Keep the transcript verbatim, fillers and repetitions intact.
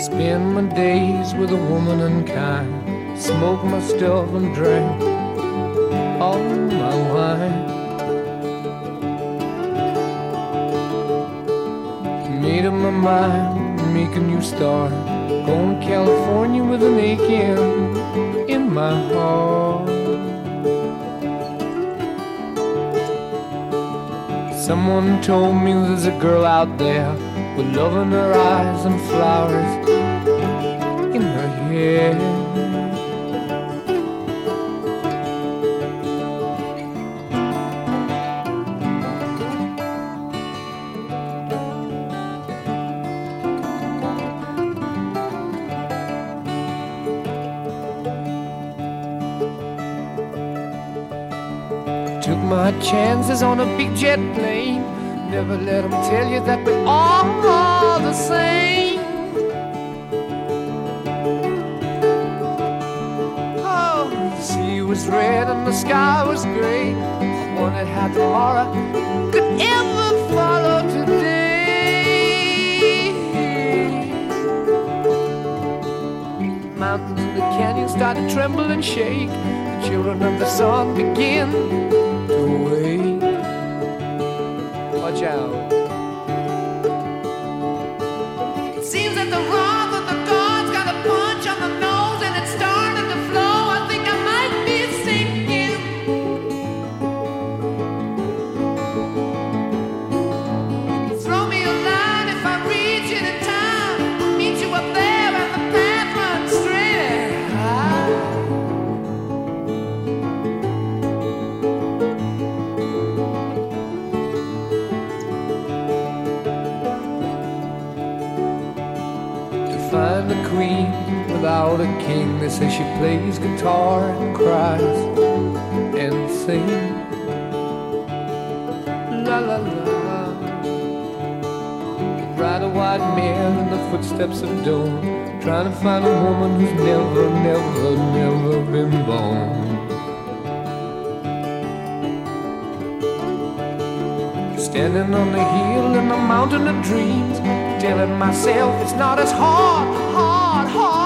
Spend my days with a woman unkind, smoke my stuff and drink all my wine. Made up my mind, make a new start, going to California with an aching in my heart. Someone told me there's a girl out there with love in her eyes and flowers in her hair. Took my chances on a big jet plane. Never let them tell you that we're all the same. Oh, the sea was red and the sky was gray. I wondered how tomorrow could ever follow today. Mountains in the canyon start to tremble and shake. The children of the sun begin to wake. Watch out. It seems that the wrath of the gods got a punch on the nose and it's starting to flow. I think I might be sinking. Throw me a line if I reach it in time. I'll meet you up there and the path runs straight high. Find the queen without a king. They say she plays guitar and cries and sings. La la la. Ride a white mare in the footsteps of dawn, trying to find a woman who's never, never, never been born. Standing on the hill in the mountain of dreams, telling myself it's not as hard, hard, hard